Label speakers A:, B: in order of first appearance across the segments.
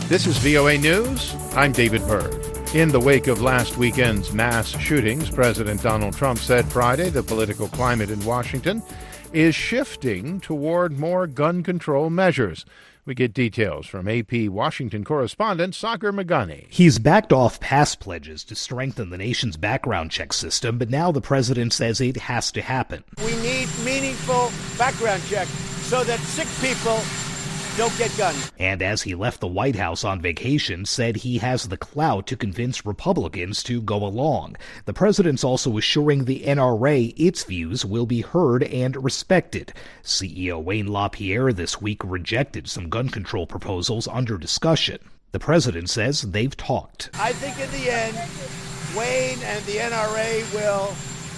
A: This is VOA News. I'm David Byrd. In the wake of last weekend's mass shootings, President Donald Trump said Friday the political climate in Washington is shifting toward more gun control measures. We get details from AP Washington correspondent Sagar Meghani.
B: He's backed off past pledges to strengthen the nation's background check system, but now the president says it has to happen.
C: We need meaningful background checks so that sick people don't get guns.
B: And as he left the White House on vacation, said he has the clout to convince Republicans to go along. The president's also assuring the NRA its views will be heard and respected. CEO Wayne LaPierre this week rejected some gun control proposals under discussion. The president says they've talked.
C: I think in the end, Wayne and the NRA will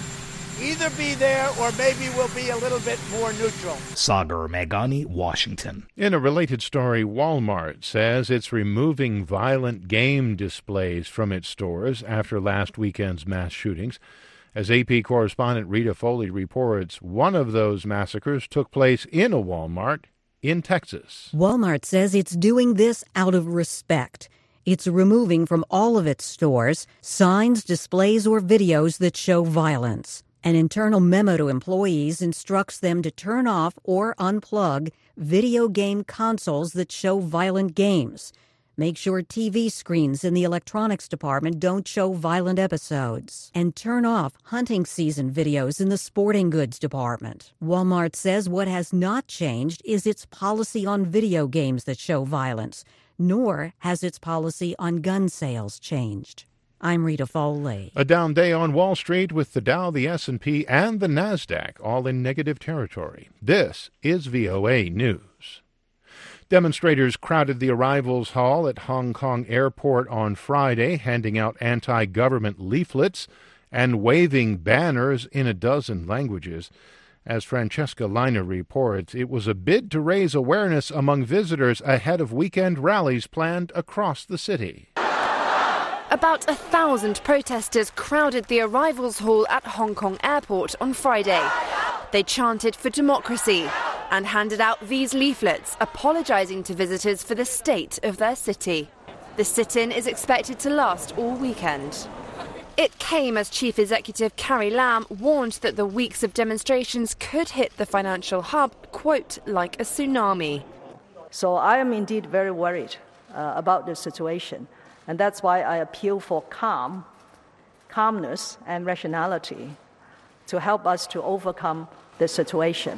C: either be there or maybe we'll be a little bit more neutral.
B: Sagar Meghani, Washington.
A: In a related story, Walmart says it's removing violent game displays from its stores after last weekend's mass shootings. As AP correspondent Rita Foley reports, one of those massacres took place in a Walmart in Texas.
D: Walmart says it's doing this out of respect. It's removing from all of its stores signs, displays, or videos that show violence. An internal memo to employees instructs them to turn off or unplug video game consoles that show violent games. Make sure TV screens in the electronics department don't show violent episodes. And turn off hunting season videos in the sporting goods department. Walmart says what has not changed is its policy on video games that show violence, nor has its policy on gun sales changed. I'm Rita Foley.
A: A down day on Wall Street with the Dow, the S&P, and the NASDAQ all in negative territory. This is VOA News. Demonstrators crowded the arrivals hall at Hong Kong Airport on Friday, handing out anti-government leaflets and waving banners in a dozen languages. As Francesca Leiner reports, it was a bid to raise awareness among visitors ahead of weekend rallies planned across the city.
E: About 1,000 protesters crowded the arrivals hall at Hong Kong Airport on Friday. They chanted for democracy and handed out these leaflets apologising to visitors for the state of their city. The sit-in is expected to last all weekend. It came as Chief Executive Carrie Lam warned that the weeks of demonstrations could hit the financial hub, quote, like a tsunami.
F: So I am indeed very worried about the situation. And that's why I appeal for calmness and rationality to help us to overcome the situation.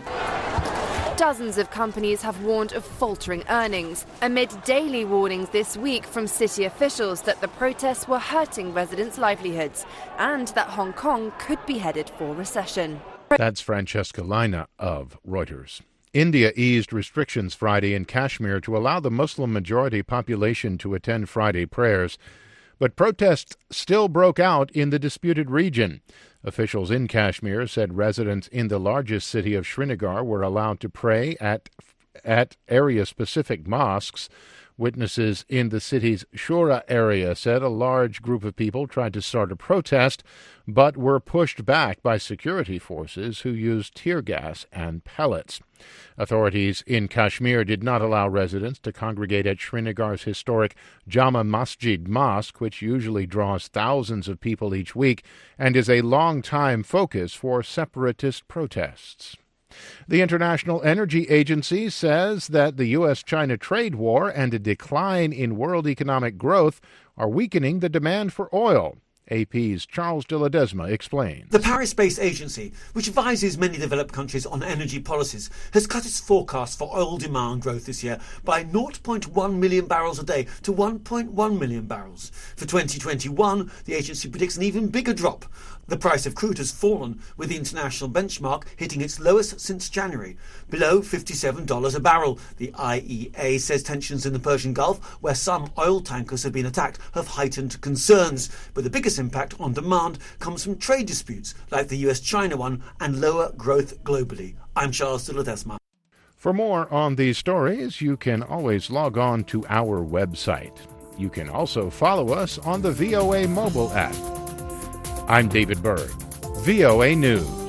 E: Dozens of companies have warned of faltering earnings amid daily warnings this week from city officials that the protests were hurting residents' livelihoods and that Hong Kong could be headed for recession.
A: That's Francesca Leiner of Reuters. India eased restrictions Friday in Kashmir to allow the Muslim-majority population to attend Friday prayers, but protests still broke out in the disputed region. Officials in Kashmir said residents in the largest city of Srinagar were allowed to pray at area-specific mosques. Witnesses in the city's Shura area said a large group of people tried to start a protest, but were pushed back by security forces who used tear gas and pellets. Authorities in Kashmir did not allow residents to congregate at Srinagar's historic Jama Masjid Mosque, which usually draws thousands of people each week and is a long-time focus for separatist protests. The International Energy Agency says that the U.S.-China trade war and a decline in world economic growth are weakening the demand for oil. AP's Charles de Ledesma explains.
G: The Paris-based agency, which advises many developed countries on energy policies, has cut its forecast for oil demand growth this year by 0.1 million barrels a day to 1.1 million barrels. For 2021, the agency predicts an even bigger drop. The price of crude has fallen, with the international benchmark hitting its lowest since January, below $57 a barrel. The IEA says tensions in the Persian Gulf, where some oil tankers have been attacked, have heightened concerns. But the biggest impact on demand comes from trade disputes, like the US-China one, and lower growth globally. I'm Charles de Ledesma.
A: For more on these stories, you can always log on to our website. You can also follow us on the VOA mobile app. I'm David Byrd, VOA News.